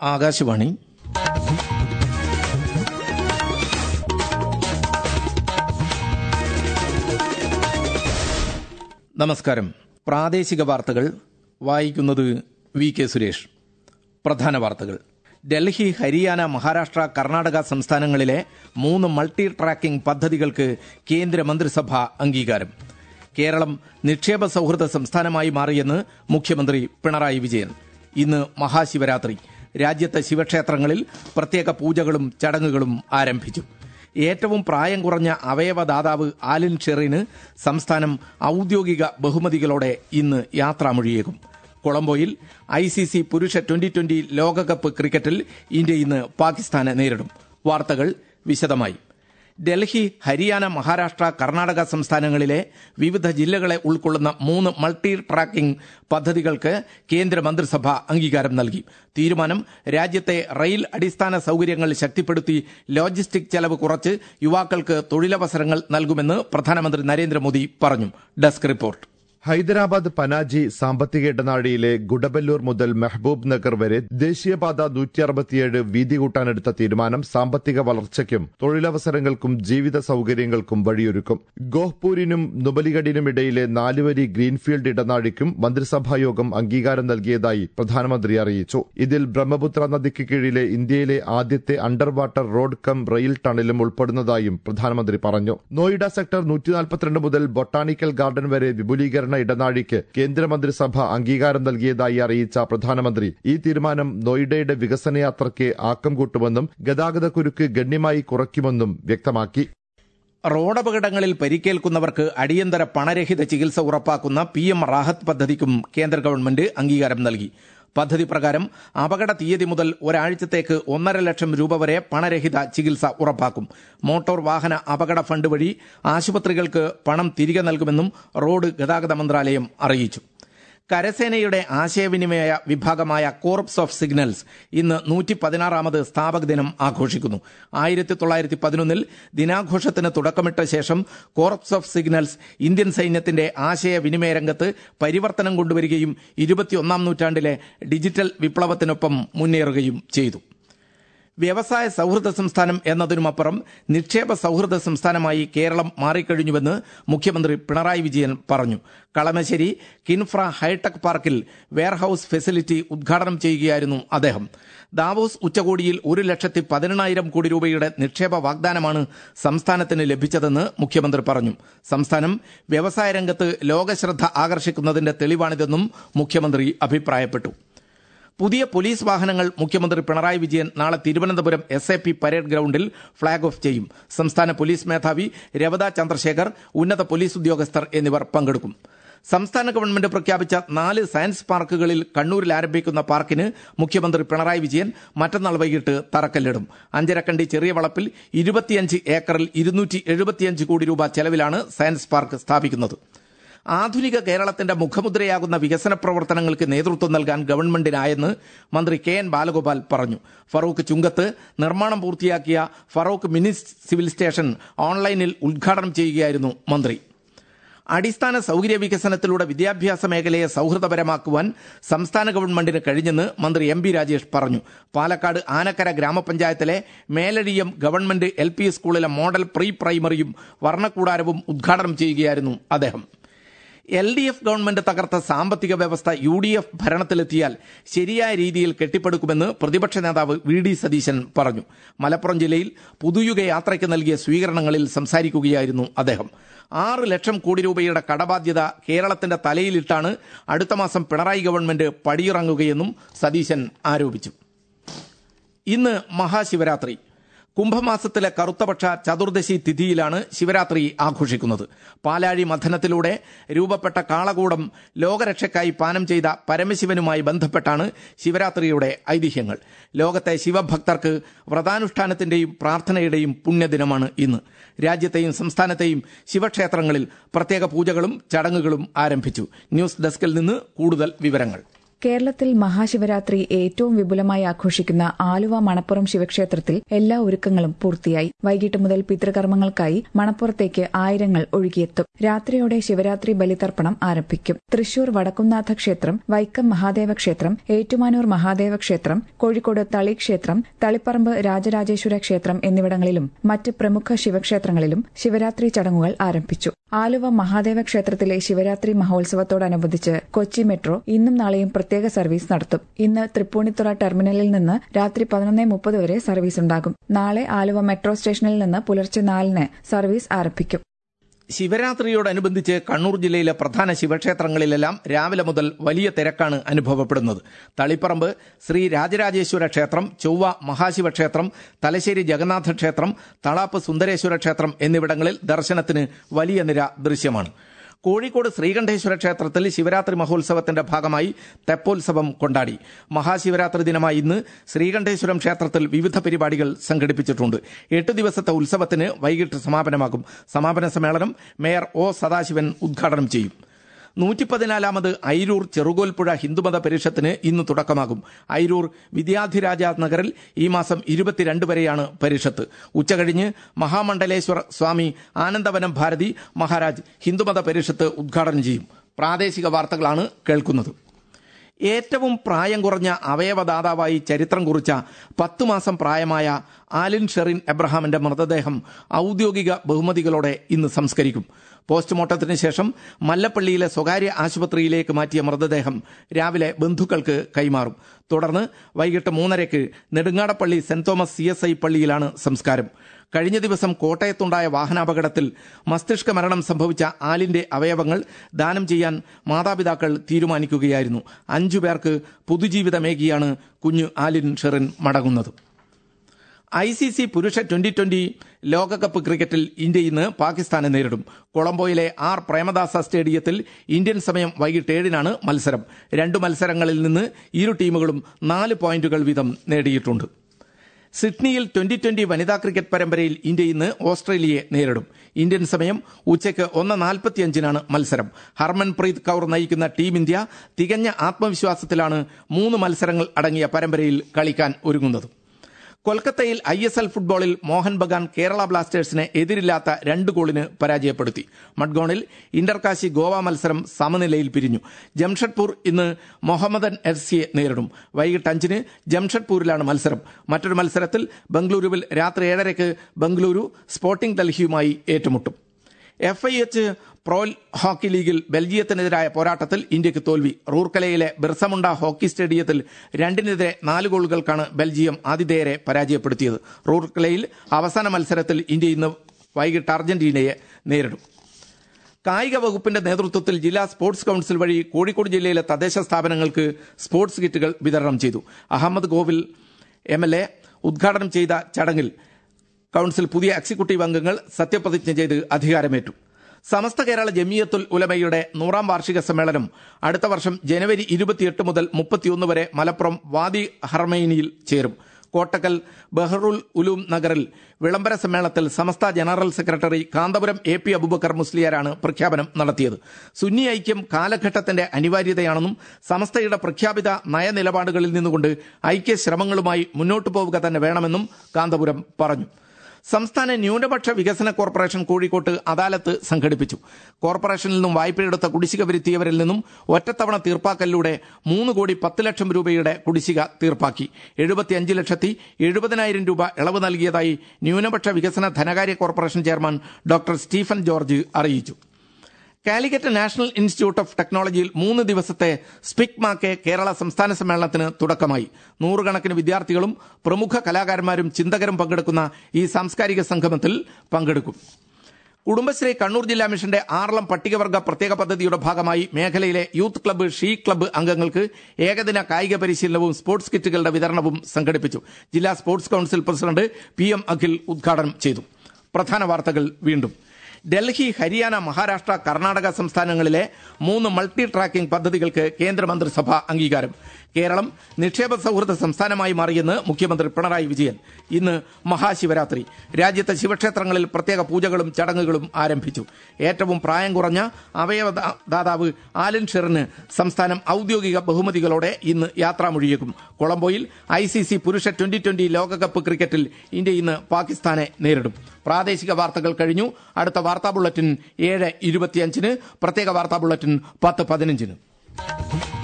ആകാശവാണി. നമസ്കാരം. പ്രാദേശിക വാർത്തകൾ വായിക്കുന്നത് വി കെ സുരേഷ്. പ്രധാന വാർത്തകൾ. ഡൽഹി, ഹരിയാന, മഹാരാഷ്ട്ര, കർണാടക സംസ്ഥാനങ്ങളിലെ 3 മൾട്ടി ട്രാക്കിംഗ് പദ്ധതികൾക്ക് കേന്ദ്രമന്ത്രിസഭ അംഗീകാരം. കേരളം നിക്ഷേപ സൌഹൃദ സംസ്ഥാനമായി മാറിയെന്ന് മുഖ്യമന്ത്രി പിണറായി വിജയൻ. ഇന്ന് മഹാശിവരാത്രി. രാജ്യത്തെ ശിവക്ഷേത്രങ്ങളിൽ പ്രത്യേക പൂജകളും ചടങ്ങുകളും ആരംഭിച്ചു. ഏറ്റവും പ്രായം കുറഞ്ഞ അവയവദാതാവ് ആലിൻ ഷെറിന് സംസ്ഥാനം ഔദ്യോഗിക ബഹുമതികളോടെ ഇന്ന് യാത്രാമൊഴിയേകും. കൊളംബോയിൽ ICC പുരുഷ T20 ലോകകപ്പ് ക്രിക്കറ്റിൽ ഇന്ത്യ ഇന്ന് പാകിസ്ഥാനെ നേരിടും. വാർത്തകൾ വിശദമായി. ഡൽഹി, ഹരിയാന, മഹാരാഷ്ട്ര, കർണാടക സംസ്ഥാനങ്ങളിലെ വിവിധ ജില്ലകളെ ഉൾക്കൊള്ളുന്ന 3 മൾട്ടി ട്രാക്കിംഗ് പദ്ധതികൾക്ക് കേന്ദ്രമന്ത്രിസഭ അംഗീകാരം നൽകി. തീരുമാനം രാജ്യത്തെ റെയിൽ അടിസ്ഥാന സൌകര്യങ്ങൾ ശക്തിപ്പെടുത്തി ലോജിസ്റ്റിക് ചെലവ് കുറച്ച് യുവാക്കൾക്ക് തൊഴിലവസരങ്ങൾ നൽകുമെന്ന് പ്രധാനമന്ത്രി നരേന്ദ്രമോദി പറഞ്ഞു. Desk report. ഹൈദരാബാദ് പനാജി സാമ്പത്തിക ഇടനാഴിയിലെ ഗുഡബല്ലൂർ മുതൽ മെഹബൂബ് നഗർ വരെ ദേശീയപാത 167 വീതി കൂട്ടാനെടുത്ത തീരുമാനം സാമ്പത്തിക വളർച്ചയ്ക്കും തൊഴിലവസരങ്ങൾക്കും ജീവിത സൌകര്യങ്ങൾക്കും വഴിയൊരുക്കും. ഗോഹ്പൂരിനും നുബലിഗഡിനുമിടയിലെ 4 വരി ഗ്രീൻഫീൽഡ് ഇടനാഴിക്കും മന്ത്രിസഭായോഗം അംഗീകാരം നൽകിയതായി പ്രധാനമന്ത്രി അറിയിച്ചു. ഇതിൽ ബ്രഹ്മപുത്ര നദിക്ക് കീഴിലെ ഇന്ത്യയിലെ ആദ്യത്തെ underwater road cum rail ടണലും ഉൾപ്പെടുന്നതായും പ്രധാനമന്ത്രി പറഞ്ഞു. നോയിഡ സെക്ടർ 142 മുതൽ ബൊട്ടാണിക്കൽ ഗാർഡൻ വരെ വിപുലീകരണ ഇടനാഴിക്ക് കേന്ദ്രമന്ത്രിസഭ അംഗീകാരം നൽകിയതായി അറിയിച്ച പ്രധാനമന്ത്രി ഈ തീരുമാനം നോയിഡയുടെ വികസനയാത്രയ്ക്ക് ആക്കം കൂട്ടുമെന്നും ഗതാഗതക്കുരുക്ക് ഗണ്യമായി കുറയ്ക്കുമെന്നും വ്യക്തമാക്കി. റോഡപകടങ്ങളിൽ പരിക്കേൽക്കുന്നവർക്ക് അടിയന്തര പണരഹിത ചികിത്സ ഉറപ്പാക്കുന്ന PM റാഹത്ത് പദ്ധതിക്കും കേന്ദ്ര ഗവൺമെന്റ് അംഗീകാരം നൽകി. പദ്ധതി പ്രകാരം അപകട തീയതി മുതൽ ഒരാഴ്ചത്തേക്ക് 1.5 ലക്ഷം രൂപ വരെ പണരഹിത ചികിത്സ ഉറപ്പാക്കും. മോട്ടോർ വാഹന അപകട ഫണ്ട് വഴി ആശുപത്രികൾക്ക് പണം തിരികെ നൽകുമെന്നും റോഡ് ഗതാഗത മന്ത്രാലയം അറിയിച്ചു. കരസേനയുടെ ആശയവിനിമയ വിഭാഗമായ കോർപ്സ് ഓഫ് സിഗ്നൽസ് ഇന്ന് 116ാമത് സ്ഥാപക ദിനം ആഘോഷിക്കുന്നു. 1911 ദിനാഘോഷത്തിന് തുടക്കമിട്ട ശേഷം കോർപ്സ് ഓഫ് സിഗ്നൽസ് ഇന്ത്യൻ സൈന്യത്തിന്റെ ആശയവിനിമയ രംഗത്ത് പരിവർത്തനം കൊണ്ടുവരികയും 21ാം നൂറ്റാണ്ടിലെ ഡിജിറ്റൽ വിപ്ലവത്തിനൊപ്പം മുന്നേറുകയും ചെയ്തു. വ്യവസായ സൌഹൃദ സംസ്ഥാനം എന്നതിനുമപ്പുറം നിക്ഷേപ സൌഹൃദ സംസ്ഥാനമായി കേരളം മാറിക്കഴിഞ്ഞുവെന്ന് മുഖ്യമന്ത്രി പിണറായി വിജയൻ പറഞ്ഞു. കളമശ്ശേരി കിൻഫ്ര ഹൈടെക് പാർക്കിൽ വെയർഹൌസ് ഫെസിലിറ്റി ഉദ്ഘാടനം ചെയ്യുകയായിരുന്നു അദ്ദേഹം. ദാവോസ് ഉച്ചകോടിയിൽ 1,18,000 കോടി രൂപയുടെ നിക്ഷേപ വാഗ്ദാനമാണ് സംസ്ഥാനത്തിന് ലഭിച്ചതെന്ന് മുഖ്യമന്ത്രി പറഞ്ഞു. സംസ്ഥാനം വ്യവസായ രംഗത്ത് ലോകശ്രദ്ധ ആകർഷിക്കുന്നതിന്റെ തെളിവാണിതെന്നും മുഖ്യമന്ത്രി അഭിപ്രായപ്പെട്ടു. പുതിയ പോലീസ് വാഹനങ്ങൾ മുഖ്യമന്ത്രി പിണറായി വിജയൻ നാളെ തിരുവനന്തപുരം SAP പരേഡ് ഗ്രൌണ്ടിൽ ഫ്ളാഗ് ഓഫ് ചെയ്യും. സംസ്ഥാന പോലീസ് മേധാവി രവത ചന്ദ്രശേഖർ, ഉന്നത പോലീസ് ഉദ്യോഗസ്ഥർ എന്നിവർ പങ്കെടുക്കും. സംസ്ഥാന ഗവൺമെന്റ് പ്രഖ്യാപിച്ച 4 സയൻസ് പാർക്കുകളിൽ കണ്ണൂരിൽ ആരംഭിക്കുന്ന പാർക്കിന് മുഖ്യമന്ത്രി പിണറായി വിജയൻ മറ്റന്നാൾ വൈകിട്ട് തറക്കല്ലിടും. അഞ്ചരക്കണ്ടി ചെറിയ വളപ്പിൽ 25 ഏക്കറിൽ 275 കോടി രൂപ ചെലവിലാണ് സയൻസ് പാർക്ക് സ്ഥാപിക്കുന്നത്. ആധുനിക കേരളത്തിന്റെ മുഖമുദ്രയാകുന്ന വികസന പ്രവർത്തനങ്ങൾക്ക് നേതൃത്വം നൽകാൻ ഗവൺമെന്റിനായെന്ന് മന്ത്രി KN ബാലഗോപാൽ പറഞ്ഞു. ഫറൂഖ് ചുങ്കത്ത് നിർമ്മാണം പൂർത്തിയാക്കിയ ഫറൂഖ് മിനി സിവിൽ സ്റ്റേഷൻ ഓൺലൈനിൽ ഉദ്ഘാടനം ചെയ്യുകയായിരുന്നു മന്ത്രി. അടിസ്ഥാന സൌകര്യ വികസനത്തിലൂടെ വിദ്യാഭ്യാസ മേഖലയെ സൌഹൃദപരമാക്കുവാൻ സംസ്ഥാന ഗവൺമെന്റിന് കഴിഞ്ഞെന്ന് മന്ത്രി MB രാജേഷ് പറഞ്ഞു. പാലക്കാട് ആനക്കര ഗ്രാമപഞ്ചായത്തിലെ മേലഴിയം ഗവൺമെന്റ് LP സ്കൂളിലെ മോഡൽ പ്രീ പ്രൈമറിയും വർണ്ണക്കൂടാരവും ഉദ്ഘാടനം ചെയ്യുകയായിരുന്നു അദ്ദേഹം. LDF ഗവൺമെന്റ് തകർത്ത സാമ്പത്തിക വ്യവസ്ഥ UDF ഭരണത്തിലെത്തിയാൽ ശരിയായ രീതിയിൽ കെട്ടിപ്പടുക്കുമെന്ന് പ്രതിപക്ഷ നേതാവ് VD സതീശൻ പറഞ്ഞു. മലപ്പുറം ജില്ലയിൽ പുതുയുഗ യാത്രയ്ക്ക് നൽകിയ സ്വീകരണങ്ങളിൽ സംസാരിക്കുകയായിരുന്നു അദ്ദേഹം. 6 ലക്ഷം കോടി രൂപയുടെ കടബാധ്യത കേരളത്തിന്റെ തലയിലിട്ടാണ് അടുത്ത മാസം പിണറായി ഗവൺമെന്റ് പടിയിറങ്ങുകയെന്നും സതീശൻ ആരോപിച്ചു. ഇന്ന് മഹാശിവരാത്രി. കുംഭമാസത്തിലെ കറുത്തപക്ഷ ചതുർദശി തിഥിയിലാണ് ശിവരാത്രി ആഘോഷിക്കുന്നത്. പാലാഴി മഥനത്തിലൂടെ രൂപപ്പെട്ട കാളകൂടം ലോകരക്ഷയ്ക്കായി പാനം ചെയ്ത പരമശിവനുമായി ബന്ധപ്പെട്ടാണ് ശിവരാത്രിയുടെ ഐതിഹ്യങ്ങൾ. ലോകത്തെ ശിവഭക്തർക്ക് വ്രതാനുഷ്ഠാനത്തിന്റെയും പ്രാർത്ഥനയുടെയും പുണ്യദിനമാണ് ഇന്ന്. രാജ്യത്തെയും സംസ്ഥാനത്തെയും ശിവക്ഷേത്രങ്ങളിൽ പ്രത്യേക പൂജകളും ചടങ്ങുകളും ആരംഭിച്ചു. ന്യൂസ് ഡെസ്കിൽ നിന്ന് കൂടുതൽ വിവരങ്ങൾ. കേരളത്തിൽ മഹാശിവരാത്രി ഏറ്റവും വിപുലമായി ആഘോഷിക്കുന്ന ആലുവ മണപ്പുറം ശിവക്ഷേത്രത്തിൽ എല്ലാ ഒരുക്കങ്ങളും പൂർത്തിയായി. വൈകിട്ട് മുതൽ പിതൃകർമ്മങ്ങൾക്കായി മണപ്പുറത്തേക്ക് ആയിരങ്ങൾ ഒഴുകിയെത്തും. രാത്രിയോടെ ശിവരാത്രി ബലിതർപ്പണം ആരംഭിക്കും. തൃശൂർ വടക്കുംനാഥ ക്ഷേത്രം, വൈക്കം മഹാദേവ ക്ഷേത്രം, ഏറ്റുമാനൂർ മഹാദേവ ക്ഷേത്രം, കോഴിക്കോട് തളി ക്ഷേത്രം, തളിപ്പറമ്പ് രാജരാജേശ്വര ക്ഷേത്രം എന്നിവിടങ്ങളിലും മറ്റ് പ്രമുഖ ശിവക്ഷേത്രങ്ങളിലും ശിവരാത്രി ചടങ്ങുകൾ ആരംഭിച്ചു. ആലുവ മഹാദേവ ക്ഷേത്രത്തിലെ ശിവരാത്രി മഹോത്സവത്തോടനുബന്ധിച്ച് കൊച്ചി മെട്രോ ഇന്നും നാളെയും പ്രത്യേക സർവീസ് നടത്തും. ഇന്ന് തൃപ്പൂണിത്തുറ ടെർമിനലിൽ നിന്ന് രാത്രി 11:30 വരെ സർവീസ് ഉണ്ടാകും. നാളെ ആലുവ മെട്രോ സ്റ്റേഷനിൽ നിന്ന് പുലർച്ചെ 4-ന് സർവീസ് ആരംഭിക്കും. ശിവരാത്രിയോടനുബന്ധിച്ച് കണ്ണൂർ ജില്ലയിലെ പ്രധാന ശിവക്ഷേത്രങ്ങളിലെല്ലാം രാവിലെ മുതൽ വലിയ തിരക്കാണ് അനുഭവപ്പെടുന്നത്. തളിപ്പറമ്പ് ശ്രീ രാജരാജേശ്വര ക്ഷേത്രം, ചൊവ്വ മഹാശിവക്ഷേത്രം, തലശ്ശേരി ജഗന്നാഥ ക്ഷേത്രം, തളാപ്പ് സുന്ദരേശ്വര ക്ഷേത്രം എന്നിവിടങ്ങളിൽ ദർശനത്തിന് വലിയ നിര ദൃശ്യമാണ്. കോഴിക്കോട് ശ്രീകണ്ഠേശ്വര ക്ഷേത്രത്തിൽ ശിവരാത്രി മഹോത്സവത്തിന്റെ ഭാഗമായി തെപ്പോത്സവം കൊണ്ടാടി. മഹാശിവരാത്രി ദിനമായി ഇന്ന് ശ്രീകണ്ഠേശ്വരം ക്ഷേത്രത്തിൽ വിവിധ പരിപാടികൾ സംഘടിപ്പിച്ചിട്ടുണ്ട്. 8 ദിവസത്തെ ഉത്സവത്തിന് വൈകിട്ട് സമാപനമാകും. സമാപന സമ്മേളനം മേയർ ഒ സദാശിവൻ ഉദ്ഘാടനം ചെയ്യും. 114ാമത് അയിരൂർ ചെറുകോൽപ്പുഴ ഹിന്ദുമത പരിഷത്തിന് ഇന്ന് തുടക്കമാകും. അയിരൂർ വിദ്യാധിരാജ നഗറിൽ ഈ മാസം 22 വരെയാണ് പരിഷത്ത്. ഉച്ചകഴിഞ്ഞ് മഹാമണ്ഡലേശ്വർ സ്വാമി ആനന്ദവനം ഭാരതി മഹാരാജ് ഹിന്ദുമത പരിഷത്ത് ഉദ്ഘാടനം ചെയ്യും. പ്രാദേശിക വാർത്തകളാണ് കേൾക്കുന്നത്. ഏറ്റവും പ്രായം കുറഞ്ഞ അവയവദാതാവായി ചരിത്രം കുറിച്ച 10 മാസം പ്രായമായ ആലിൻ ഷെറിൻ എബ്രഹാമിന്റെ മൃതദേഹം ഔദ്യോഗിക ബഹുമതികളോടെ ഇന്ന് സംസ്കരിക്കും. പോസ്റ്റ്മോർട്ടത്തിന് ശേഷം മല്ലപ്പള്ളിയിലെ സ്വകാര്യ ആശുപത്രിയിലേക്ക് മാറ്റിയ മൃതദേഹം രാവിലെ ബന്ധുക്കൾക്ക് കൈമാറും. തുടർന്ന് വൈകിട്ട് 3:30 നെടുങ്ങാടപ്പള്ളി സെന്റ് തോമസ് CSI പള്ളിയിലാണ് സംസ്കാരം. കഴിഞ്ഞ ദിവസം കോട്ടയത്തുണ്ടായ വാഹനാപകടത്തിൽ മസ്തിഷ്ക മരണം സംഭവിച്ച ആലിന്റെ അവയവങ്ങൾ ദാനം ചെയ്യാൻ മാതാപിതാക്കൾ തീരുമാനിക്കുകയായിരുന്നു. 5 പേർക്ക് പുതുജീവിതമേകിയാണ് കുഞ്ഞു ആലിൻ ഷെറിൻ മടങ്ങുന്നത്. ICC പുരുഷ 2020 ലോകകപ്പ് ക്രിക്കറ്റിൽ ഇന്ത്യ ഇന്ന് പാകിസ്ഥാനെ നേരിടും. കൊളംബോയിലെ ആർ പ്രേമദാസ സ്റ്റേഡിയത്തിൽ ഇന്ത്യൻ സമയം വൈകിട്ട് 7-നാണ് മത്സരം. 2 മത്സരങ്ങളിൽ നിന്ന് ഇരു ടീമുകളും 4 പോയിന്റുകൾ വീതം നേടിയിട്ടുണ്ട്. സിഡ്നിയിൽ 2020 വനിതാ ക്രിക്കറ്റ് പരമ്പരയിൽ ഇന്ത്യ ഇന്ന് ഓസ്ട്രേലിയയെ നേരിടും. ഇന്ത്യൻ സമയം ഉച്ചയ്ക്ക് 1:45-നാണ് മത്സരം. ഹർമൻപ്രീത് കൌർ നയിക്കുന്ന ടീം ഇന്ത്യ തികഞ്ഞ ആത്മവിശ്വാസത്തിലാണ് 3 മത്സരങ്ങൾ അടങ്ങിയ പരമ്പരയിൽ കളിക്കാൻ ഒരുങ്ങുന്നത്. കൊൽക്കത്തയിൽ ISL ഫുട്ബോളിൽ മോഹൻ ബഗാൻ കേരള ബ്ലാസ്റ്റേഴ്സിനെ എതിരില്ലാത്ത 2 ഗോളിന് പരാജയപ്പെടുത്തി. മഡ്ഗോണിൽ ഇന്റർകാശി ഗോവ മത്സരം സമനിലയിൽ പിരിഞ്ഞു. ജംഷഡ്പൂർ ഇന്ന് മൊഹമ്മദൻ FCയെ നേരിടും. വൈകിട്ട് 5-ന് ജംഷഡ്പൂരിലാണ് മത്സരം. മറ്റൊരു മത്സരത്തിൽ ബംഗളൂരുവിൽ രാത്രി 7:30 ബംഗളൂരു സ്പോർട്ടിംഗ് ഡൽഹിയുമായി ഏറ്റുമുട്ടും. FIH പ്രോ ഹോക്കി ലീഗിൽ ബെൽജിയത്തിനെതിരായ പോരാട്ടത്തിൽ ഇന്ത്യക്ക് തോൽവി. റൂർക്കലയിലെ ബിർസമുണ്ട ഹോക്കി സ്റ്റേഡിയത്തിൽ 2-4 ഗോളുകൾക്കാണ് ബെൽജിയം ആതിഥേയരെ പരാജയപ്പെടുത്തിയത്. റൂർക്കലയിൽ അവസാന മത്സരത്തിൽ ഇന്ത്യ ഇന്ന് വൈകിട്ട് അർജന്റീനയെ നേരിടും. കായിക വകുപ്പിന്റെ നേതൃത്വത്തിൽ ജില്ലാ സ്പോർട്സ് കൌൺസിൽ വഴി കോഴിക്കോട് ജില്ലയിലെ തദ്ദേശ സ്ഥാപനങ്ങൾക്ക് സ്പോർട്സ് കിറ്റുകൾ വിതരണം ചെയ്തു. അഹമ്മദ് ഗോവിൽ MLA ഉദ്ഘാടനം ചെയ്ത ചടങ്ങിൽ കൌൺസിൽ പുതിയ എക്സിക്യൂട്ടീവ് അംഗങ്ങൾ സത്യപ്രതിജ്ഞ ചെയ്ത് അധികാരമേറ്റു. സമസ്ത കേരള ജമിയത്തുൽ ഉലമയുടെ 100ാം വാർഷിക സമ്മേളനം അടുത്ത വർഷം ജനുവരി 28 മുതൽ 31 വരെ മലപ്പുറം വാദി ഹർമൈനിയിൽ ചേരും. കോട്ടക്കൽ ബഹറുൽ ഉലൂം നഗറിൽ വിളംബര സമ്മേളനത്തിൽ Samastha general secretary Kanthapuram AP Abubakar മുസ്ലിയാരാണ് പ്രഖ്യാപനം നടത്തിയത്. സുന്നി ഐക്യം കാലഘട്ടത്തിന്റെ അനിവാര്യതയാണെന്നും സമസ്തയുടെ പ്രഖ്യാപിത നയനിലപാടുകളിൽ നിന്നുകൊണ്ട് ഐക്യ ശ്രമങ്ങളുമായി മുന്നോട്ടു പോവുക തന്നെ വേണമെന്നും കാന്തപുരം പറഞ്ഞു. സംസ്ഥാന ന്യൂനപക്ഷ വികസന കോർപ്പറേഷൻ കോഴിക്കോട്ട് അദാലത്ത് സംഘടിപ്പിച്ചു. കോർപ്പറേഷനിൽ നിന്നും വായ്പയെടുത്ത കുടിശ്ശിക വരുത്തിയവരിൽ നിന്നും ഒറ്റത്തവണ തീർപ്പാക്കലിലൂടെ 3 കോടി 10 ലക്ഷം രൂപയുടെ കുടിശ്ശിക തീർപ്പാക്കി. 75,70,000 രൂപ ഇളവ് നൽകിയതായി ന്യൂനപക്ഷ വികസന ധനകാര്യ corporation chairman doctor Stephen George അറിയിച്ചു. കാലിക്കറ്റ് നാഷണൽ ഇൻസ്റ്റിറ്റ്യൂട്ട് ഓഫ് ടെക്നോളജിയിൽ 3 ദിവസത്തെ സ്പിക് മാക്കെ കേരള സംസ്ഥാന സമ്മേളനത്തിന് തുടക്കമായി. 100 കണക്കിന് വിദ്യാർത്ഥികളും പ്രമുഖ കലാകാരന്മാരും ചിന്തകരും പങ്കെടുക്കുന്ന ഈ സാംസ്കാരിക സംഗമത്തിൽ പങ്കെടുക്കും. കുടുംബശ്രീ കണ്ണൂർ ജില്ലാ മിഷന്റെ ആറളം പട്ടികവർഗ പ്രത്യേക പദ്ധതിയുടെ ഭാഗമായി മേഖലയിലെ യൂത്ത് ക്ലബ്ബ്, ഷീ ക്ലബ്ബ് അംഗങ്ങൾക്ക് ഏകദിന കായിക പരിശീലനവും സ്പോർട്സ് കിറ്റുകളുടെ വിതരണവും സംഘടിപ്പിച്ചു. ജില്ലാ sports council president PM Akhil ഉദ്ഘാടനം ചെയ്തു. പ്രധാന വാർത്തകൾ വീണ്ടും. ഡൽഹി, ഹരിയാന, മഹാരാഷ്ട്ര, കർണാടക സംസ്ഥാനങ്ങളിലെ 3 മൾട്ടി ട്രാക്കിംഗ് പദ്ധതികൾക്ക് കേന്ദ്രമന്ത്രിസഭ അംഗീകാരം. കേരളം നിക്ഷേപ സൌഹൃദ സംസ്ഥാനമായി മാറിയെന്ന് മുഖ്യമന്ത്രി പിണറായി വിജയൻ. ഇന്ന് മഹാശിവരാത്രി. രാജ്യത്തെ ശിവക്ഷേത്രങ്ങളിൽ പ്രത്യേക പൂജകളും ചടങ്ങുകളും ആരംഭിച്ചു. ഏറ്റവും പ്രായം കുറഞ്ഞ അവയവദാതാവ് ആലൻ ഷെറിന് സംസ്ഥാനം ഔദ്യോഗിക ബഹുമതികളോടെ ഇന്ന് യാത്രാമൊഴിയേക്കും. കൊളംബോയിൽ ICC പുരുഷ T20 ലോകകപ്പ് ക്രിക്കറ്റിൽ ഇന്ത്യ ഇന്ന് പാകിസ്ഥാനെ നേരിടും. പ്രാദേശിക വാർത്തകൾ കഴിഞ്ഞു. അടുത്ത വാർത്താ ബുള്ളറ്റിൻ 7:25, പ്രത്യേക വാർത്താ ബുള്ളറ്റിൻ 10:15.